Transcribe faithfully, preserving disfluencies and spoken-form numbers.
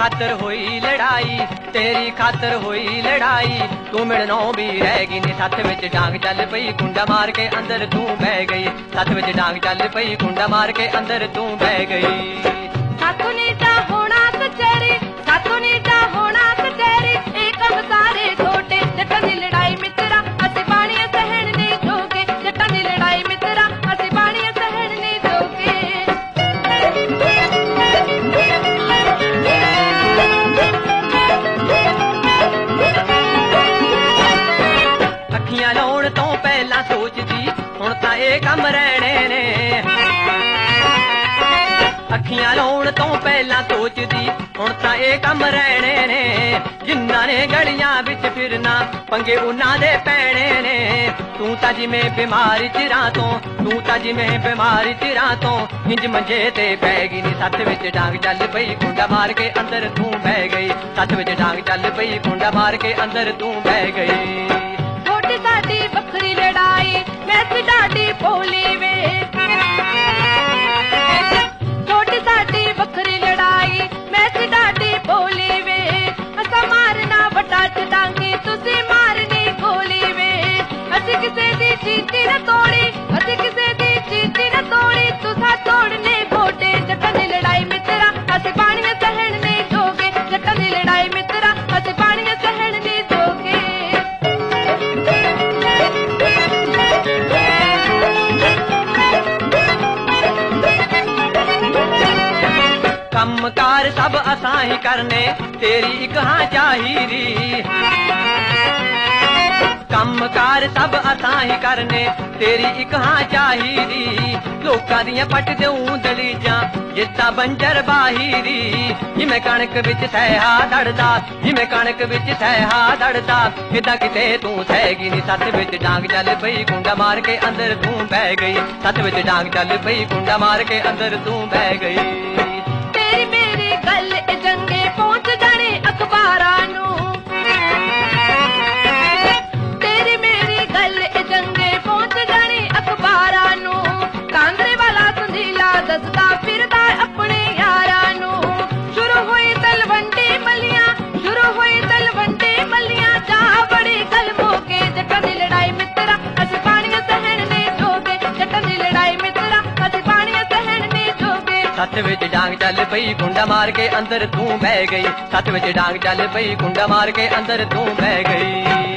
खातर हुई लड़ाई, तेरी खातर हुई लड़ाई। तू मिलनों भी रह गई नी, सत्थ विच डांग चल पई, कुंडा मार के अंदर तू बह गई। सत्थ विच डांग चल पई, कुंडा मार के अंदर तू बह गई। साथों नी दा होना कचहरी, साथों नी दा होना कचहरी, एक सारे छोटे। जट्टां दी लड़ाई मित्रा असीं बाणियां सहण नहीं जोगे, जट्टां दी लड़ाई मित्रा असीं बाणियां सहण नहीं जोगे। अखियां लाउण तो पहला सोचदी हुण तां इह कम रहणे ने। अखियां लाउण तो पहला सोचदी हुण तां इह कम रहणे ने। जिन्हां ने गलियां विच फिरना पंगे उन्हां दे पैणे ने। तू तां जिवें बीमार चिरां तो, तू तां जिवें बीमार चिरां तो इंज मंजे ते पै गई नी। सत्थ विच डांग चल पई, कुंडा मार के अंदर तू बह गई। सत्थ विच डांग चल पई, कुंडा मार के अंदर तू बह गई। छोटी साडी बखरी लड़ाई, वैसी डाडी भोली वे। छोटी साडी बखरी लड़ाई, वैसी डाडी भोली वे। असा मारना वड्डा चटांगी, तुसी मारनी गोली वे। असी किसे दी चीती न तोड़ी, असी किसे दी चीती न तोड़ी, तुसा तोड़ने गोडे। जट्टां दी लड़ाई मित्रा असी बाणियां सहण नहीं जोगे, जट्टां दी लड़ाई मित्रा असी बाणियां सहण नहीं जोगे। कमकार सब असां ही करने, तेरी इक हां चाहिदी। कमकार सब असां ही करने, तेरी इक हां चाहिदी। लोकां दियां पट देऊं दलीजां, जिद्दां बंजर बाहीरी। जिवें कणक विच सैहा दड़दा, जिवें कणक विच सैहा दड़दा, इदां किते तू सहगी नी। सत्थ विच डांग चल पई, कुंडा मार के अंदर तू बह गई। सत्थ विच डांग चल पई, कुंडा मार के अंदर तू बह गई। तेरी मेरी गल ए जंगे पहुंच जाने अखबारां नूं। तेरी मेरी गल ए जंगे पहुंच जाने अखबारां नूं। कांगरे वाला संजीला दसदा फिरदा अपने यारां नूं। शुरू हुई तलवंडी मलियां, शुरू हुई तलवंडी मलियां, जा बड़ी गल मोके। जट्टां दी लड़ाई मित्रा असीं बाणियां सहण नहीं जोगे, जट्टां दी लड़ाई मित्रा असीं बाणियां सहण नहीं जोगे। सत्थ विच डांग चल पई, कुंडा मार के अंदर तू बह गई। सत्थ विच डांग चल पई, कुंडा मार के अंदर तू बह गई।